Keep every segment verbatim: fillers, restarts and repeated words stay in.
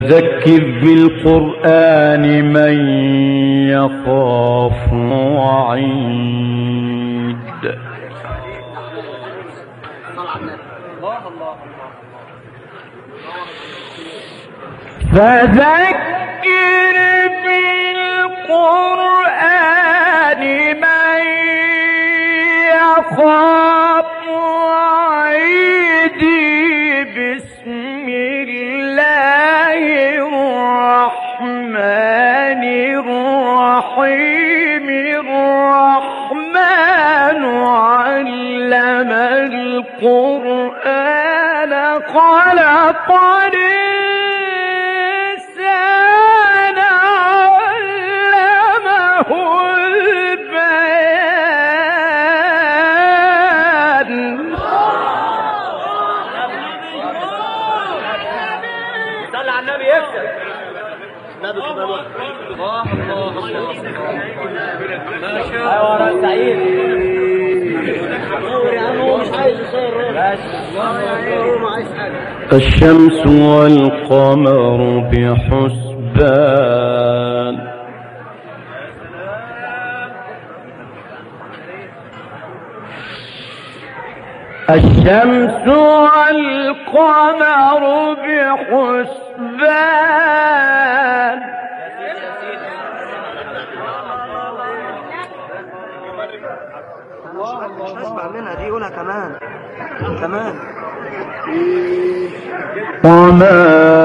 ذكر بالقرآن من يخاف وعيد. فذكر بالقرآن من يخاف وعيد. بسم الله الرحمن الرحيم. الرحمن علم القرآن خلق الإنسان علمه البيان. صلى على النبي يكتب نبي الله الله ما شاء الله سعيد الشمس والقمر بحسبان. الشمس والقمر بحسبان. مش هسمع منها دي، قولها كمان كمان. وما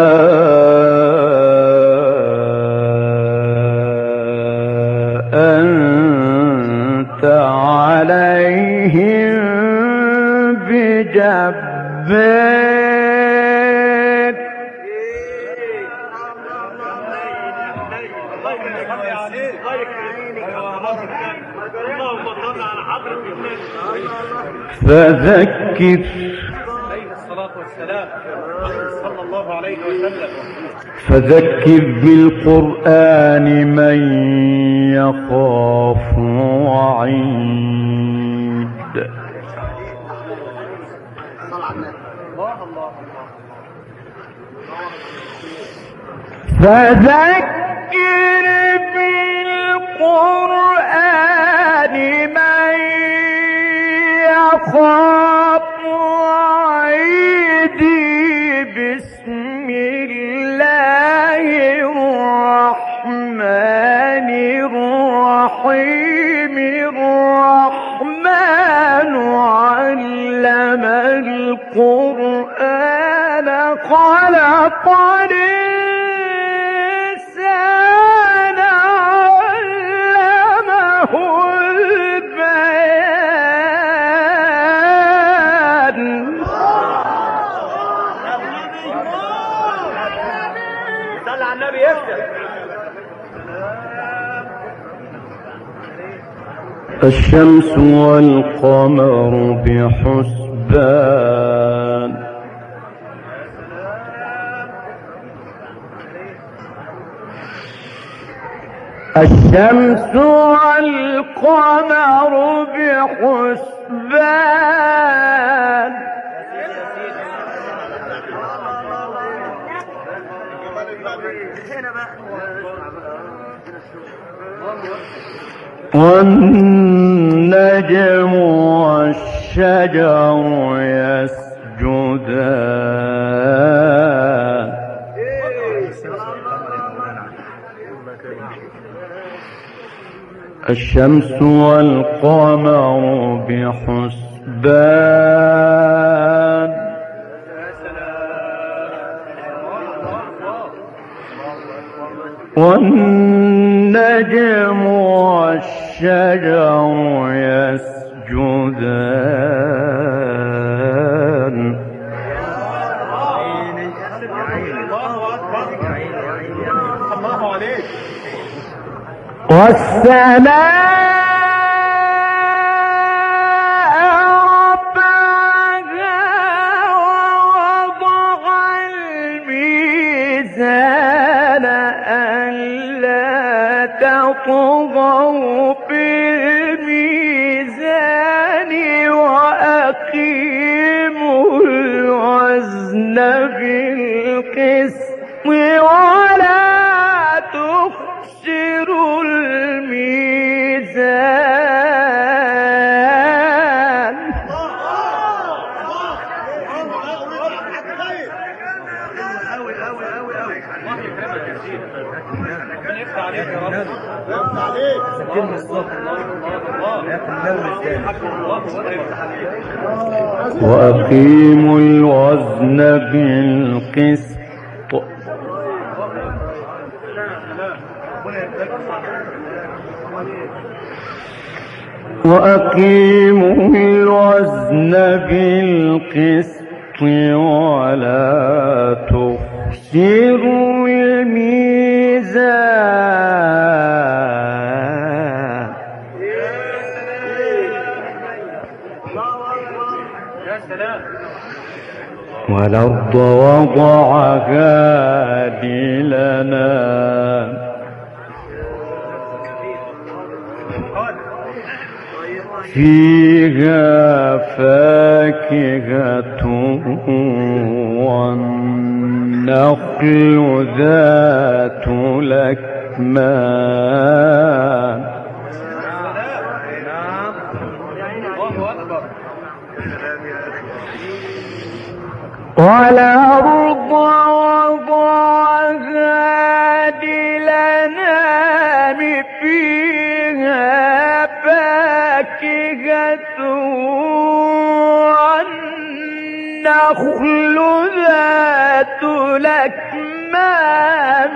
أنت عليهم بجبار. فذكر صلى الله عليه وسلم. فذكر بالقرآن من يخاف وعيد. فذكر بالقرآن من يخاف وعيد. بسم الله الرحمن الرحيم. الرحمن علم القرآن خلق الإنسان علمه البيان. صلى على النبي يكتب. الشمس والقمر بحسبان. الشمس والقمر بحسبان. والنجم والشجر يسجدان. الشمس والقمر بحسبان. والنجم والشجر يسجدان. والسماء رفعها ووضع الميزان ألا تطغوا في الميزان وأقيموا الوزن بالقسط ولا تخسروا الميزان. وأقيموا الوزن بالقسط وأقيموا الوزن بالقسط ولا تخسروا الميزان. والأرض وضعها للأنام فيها فاكهة والنخل ذات الأكمام والأرض وضعها للأنام فيها فاكهة والنخل ذات الأكمام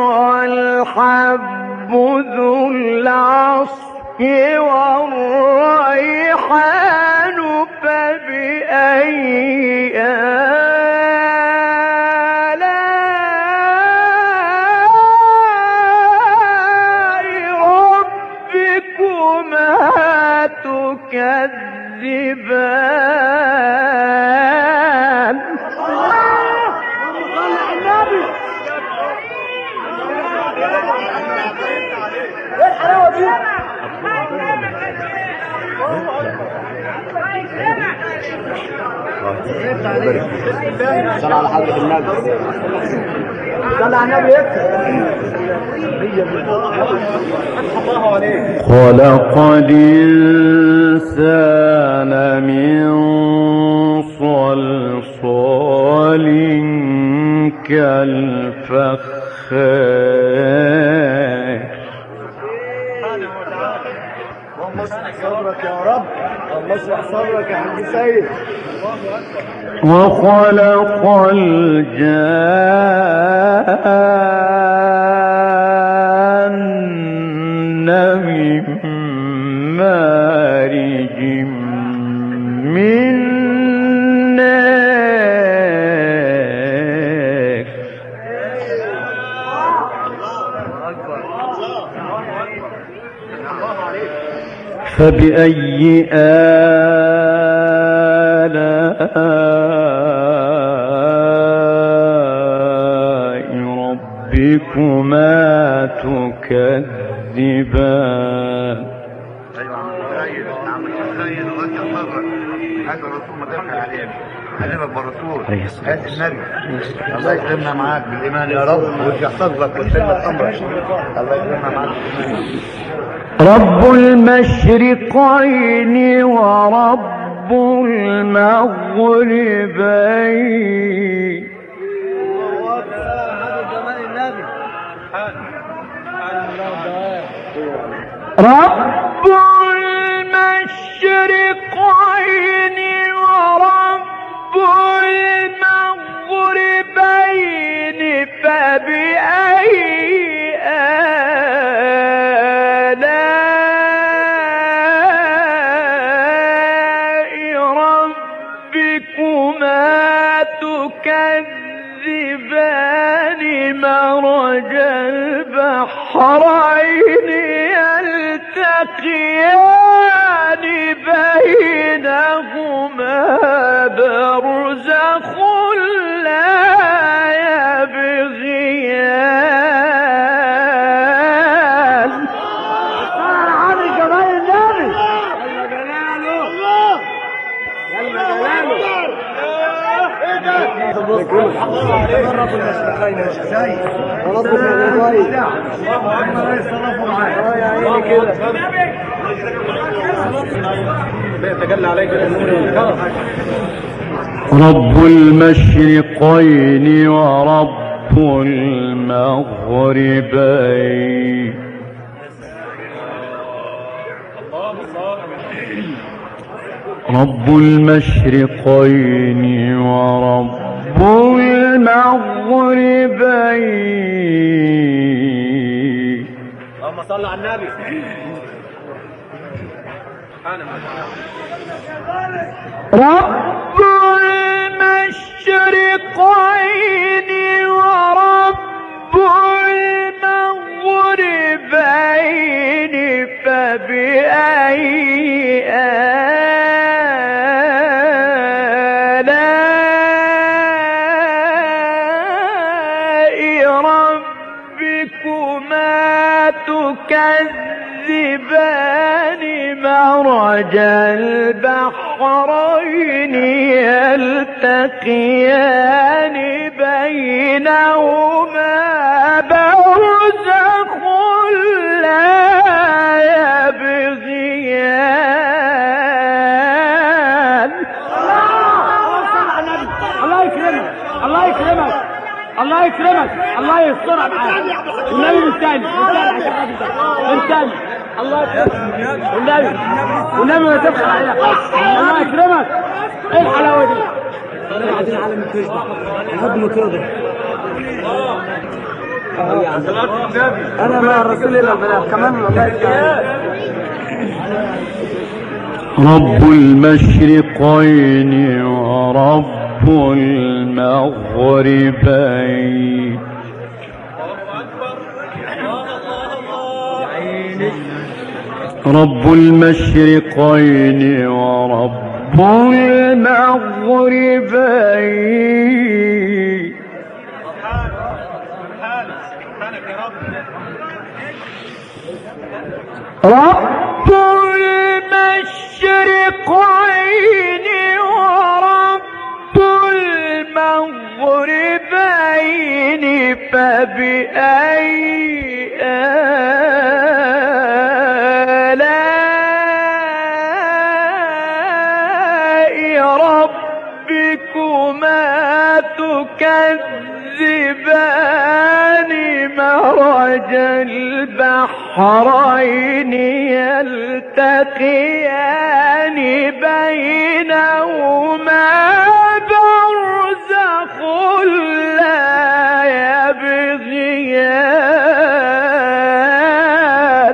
والحب ذو العصف والريحان فبأي آلاء ربكما تكذبان. صلى على حضرة النبي. صلى على النبي. خلق الإنسان من صلصال كالفخار. اللهم اشرح صدرك يا رب. اللهم اشرح صدرك يا حاج سيد. وخلق الجان من مارج من نار. فبأي آلاء ربكما تكذبان. ايوه عم سيد عم سيد الله يحفظك. هذا الرسول ما دخل عليك حبيبك بالرسول هات النبي. الله يكرمنا معاك بالايمان يا رب ويحفظ لك ويسلمك امرك. الله يكرمنا معاك بالايمان. رب المشرقين ورب المغربين. رب المشرقين ورب المغربين فبأي آلاء ربكما تكذبان. مرج البحرين يلتقيان بينهما برزخ لا يبغيان. علي جمال النبي. جل جلاله. جل جلاله. رب المشرقين ربك يا كويس. الله يصرفوا معاك. اه يا عيني كده. تجلى عليك الامور. رب المشرقين ورب المغربين رب المشرقين ورب المغربين. اللهم صل على النبي. رب المشرقين ورب المغربين فبأي آلاء ربكما تكذبان مرج البحرين يلتقيان بينهما برزخ لا يبغيان. الله يكرمك الله يكرمك الله يكرمك الله يسترها معاك. والنبي بالثاني بالثاني الله يكرمك والنبي والنبي ما تبخل عليك. الله يكرمك. ايه الحلاوه دي؟ قاعدين على من تشبع لحد ما تقدر. انا مع الرسول الى البلاد كمان. الله يكرمك. رب المشرقين ورب المغربين رب المشرقين ورب المغربين. رب المشرقين ورب المغربين فبأي آلاء ربكما تكذبان مرج البحرين يلتقيان بينهما برزخ لا يبغيان.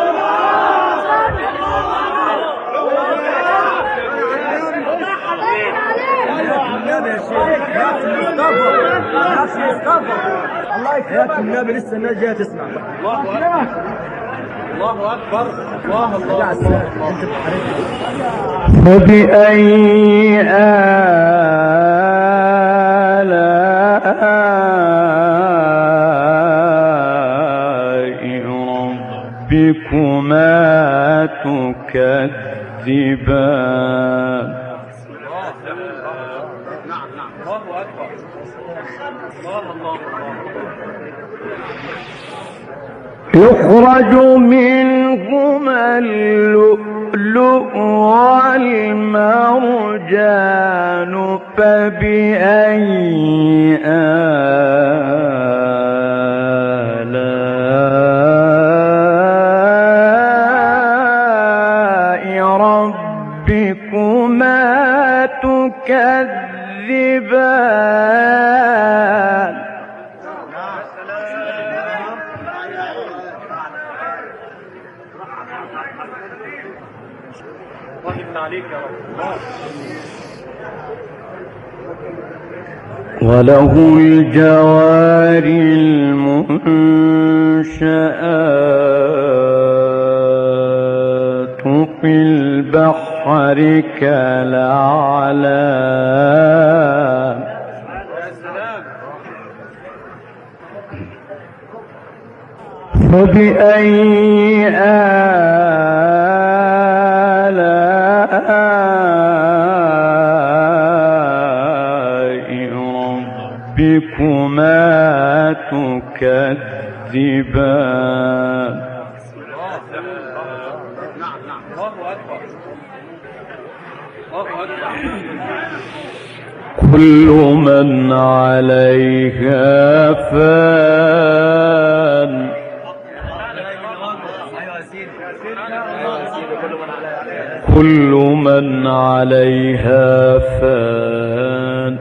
الله يكرمك النبي لسه الناس جايه تسمع. الله اكبر الله اكبر الله الله. فبأي آلاء ربكما تكذبان. يخرج منهما اللؤلؤ والمرجان فبأي آلاء ربكما تكذبان. وله الجوار المنشآت في البحر كالأعلام. فبأي آلاء ربكما تكذبان كل من عليها فان كل من عليها فان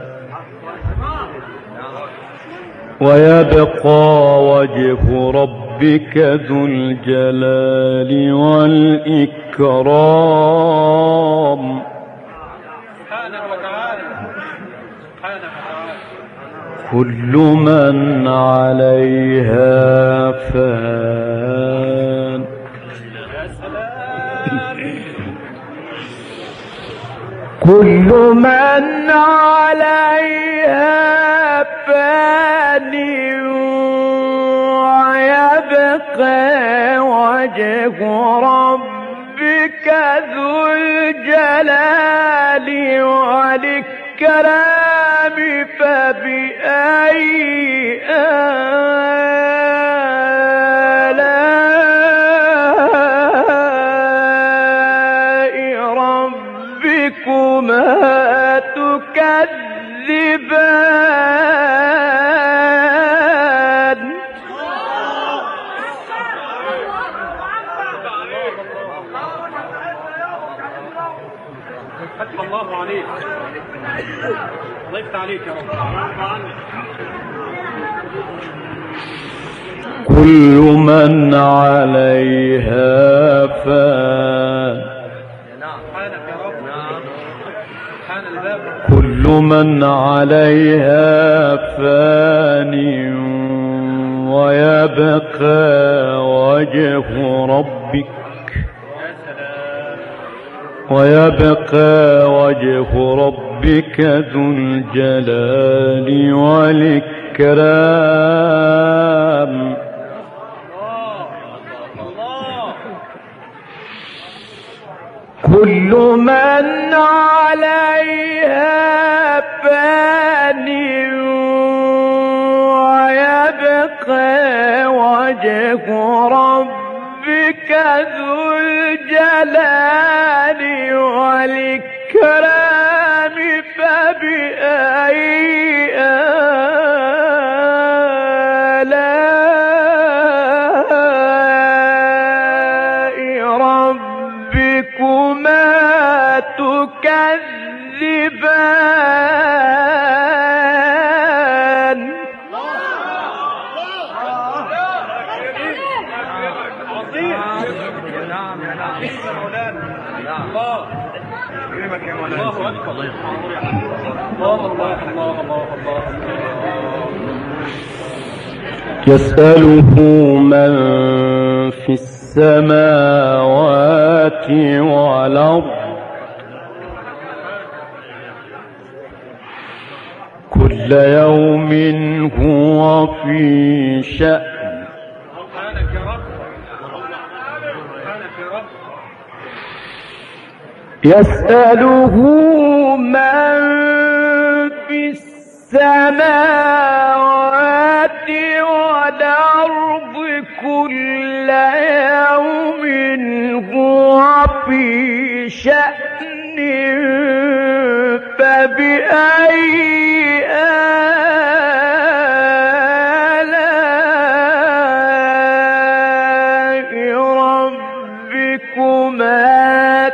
ويبقى وجه ربك ذو الجلال والإكرام كل من عليها فان كل من عليها فان ويبقى وجه ربك ذو الجلال والإكرام فبأي آلاء ربكما تكذبان فتح الله عليك الله يفتح عليك يا رب. كل من عليها فان كل من عليها فان ويبقى وجه ربك ويبقى وجه ربك ذو الجلال والإكرام كل من عليها فان ويبقى وجه ربك ذو الجلال والإكرام فبأي آلاء ربكما تكذبان يسأله من في السماوات والأرض كل يوم هو في شأن يسأله من في السماوات والأرض كل يوم هو في شأن فبأي آلاء ربكما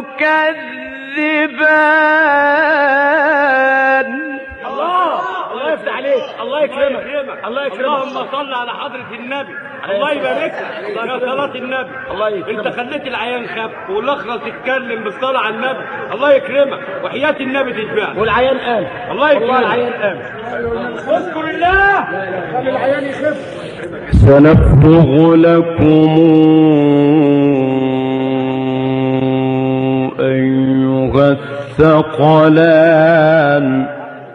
تكذبان الله الله يفتح عليك الله يكرمك الله يكرمك اللهم صل على حضرة النبي الله يبارك لك يا صلاة النبي الله يكرمك انت خليت العيان خف والاخرى تتكلم بالصلاة على النبي الله يكرمك وحياة النبي تشبعك والعيان قام الله يكرمك العيان قام اذكر الله خلي العيان يخف سنفرغ لكم أيها الثقلان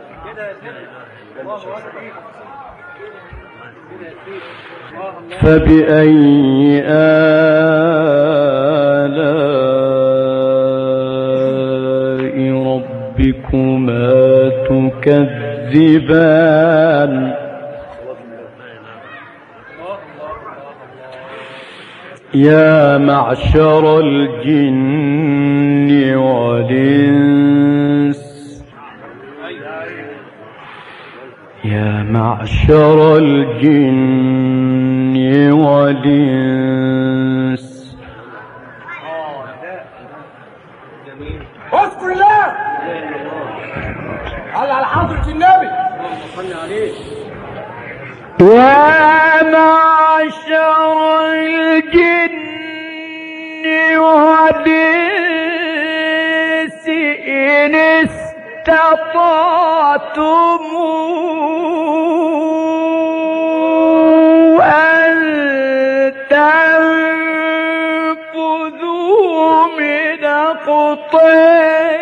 فبأي آلاء ربكما تكذبان يا معشر الجن والإنس يا معشر الجن والإنس اذكر الله على حضرة النبي صلى عليه. يا معشر الجن والإنس إن استطعتم أن تنفذوا من أقطار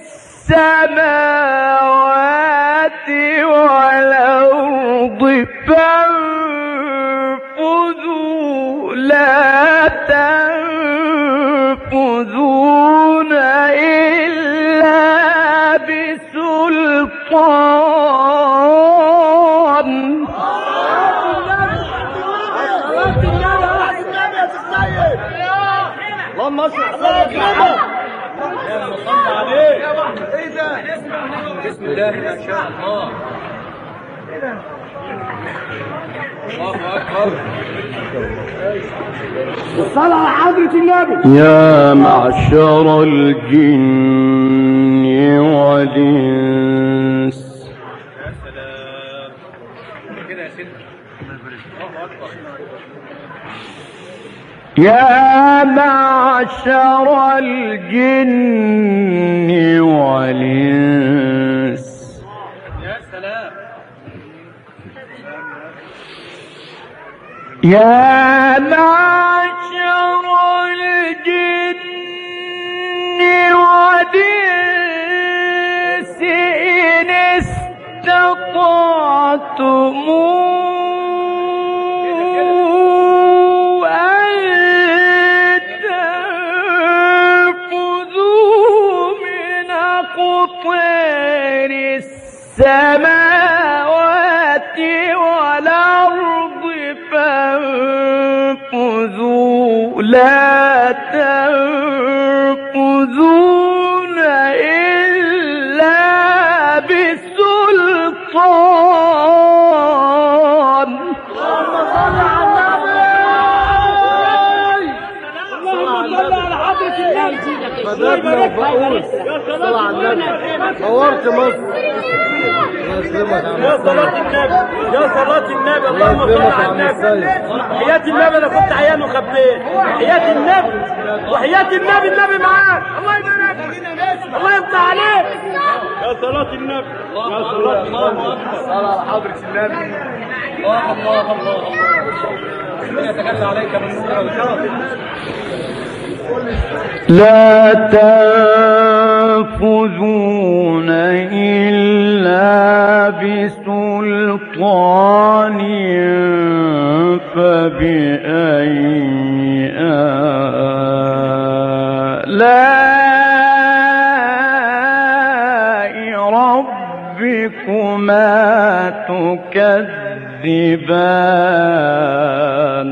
السماوات والأرض فانفذوا لا تنفذون إلا بسلطان. اللهم صل على بسم الله ما شاء الله. الله أكبر. الصلاة على حضرة النبي. يا معشر الجن والإنس يا سلام كده يا سيدي. الله أكبر. يا معشر الجن والإنس. يا سلام. يا معشر الجن والإنس إن استطعتم السماوات والأرض فانفذوا لا تنفذون إلا بسلطان. اللهم صل على النبي. اللهم صل على حضرة النبي. مددنا وفقوس. صل على النبي. نورت مصر. يا صلاة النبي يا صلاة النبي. اللهم صل على النبي. حياة النبي انا كنت عيان وخبيت. حياة النبي وحياة النبي النبي معاك. الله يبارك الله يفتح عليك. يا صلاة النبي يا صلاة النبي. صل على حضرة النبي. الله الله الله الله يتجلى عليك من نور الشرف. لا تنفذون إلا بسلطان فبأي آلاء ربكما تكذبان.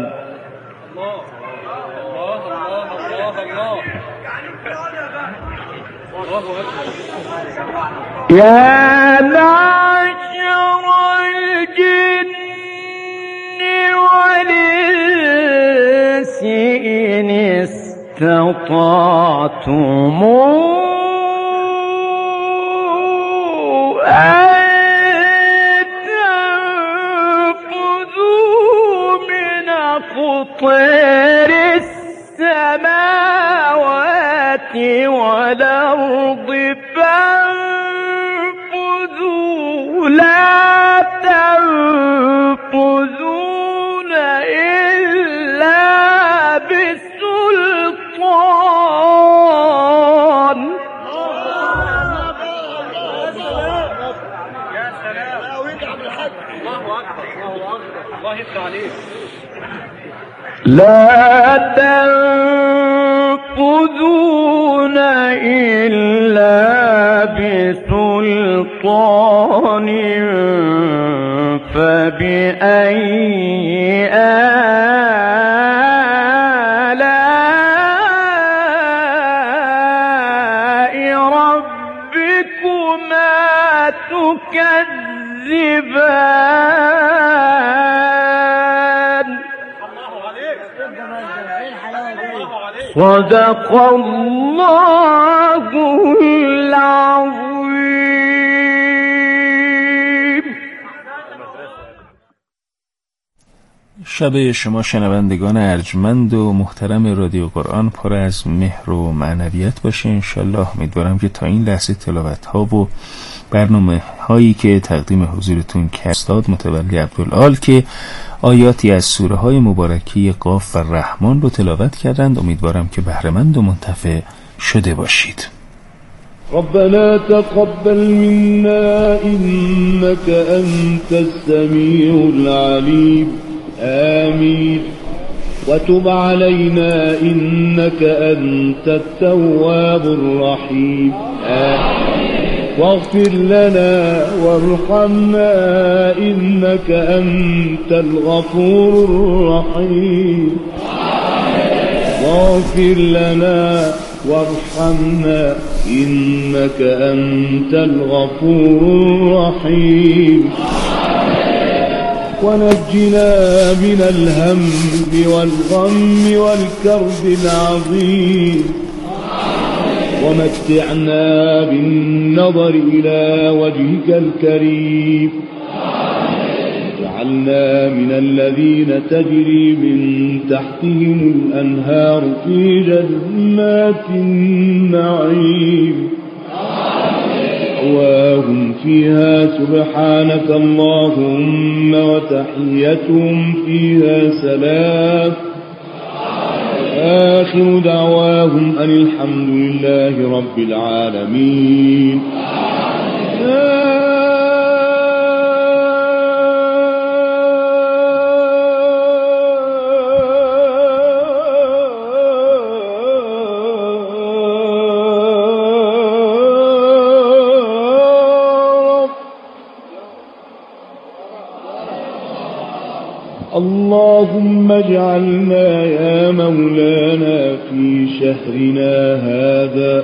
يا معشر الجن والإنس إن استطعتم أن تنفذوا من أقطار السماوات والأرض فانفذوا لا تنفذون إلا بسلطان. يا سلام. الله أكبر الله أكبر. الله يفتح عليك. لا تنفذون إلا بسلطان فبأي صدق الله العظيم. شب شما شنوندگان ارجمند و محترم رادیو قرآن پر از مهر و معنویت باشه انشالله. امیدوارم که تا این لحظه تلاوت ها و برنامه هایی که تقدیم حضورتون کرد استاد متولی عبدالعال که آیاتی از سوره های مبارکی قاف و رحمان رو تلاوت کردند، امیدوارم که بهره‌مند و منتفع شده باشید. ربنا تقبل منا إنك أنت السميع العليم آمين وتب علينا إنك أنت التواب الرحيم آمين واغفر لنا وارحمنا إنك أنت الغفور الرحيم واغفر لنا وارحمنا إنك أنت الغفور الرحيم ونجنا من الهم والغم والكرب العظيم ومتعنا بالنظر إلى وجهك الكريم واجعلنا من الذين تجري من تحتهم الأنهار في جنات النعيم دعواهم فيها سبحانك اللهم وتحيتهم فيها سلام آخر دعواهم أن الحمد لله رب العالمين. اللهم اجعلنا يا مولانا في شهرنا هذا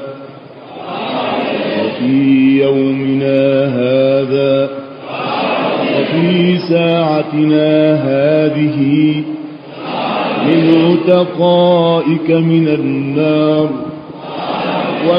وفي يومنا هذا وفي ساعتنا هذه من عتقائك من النار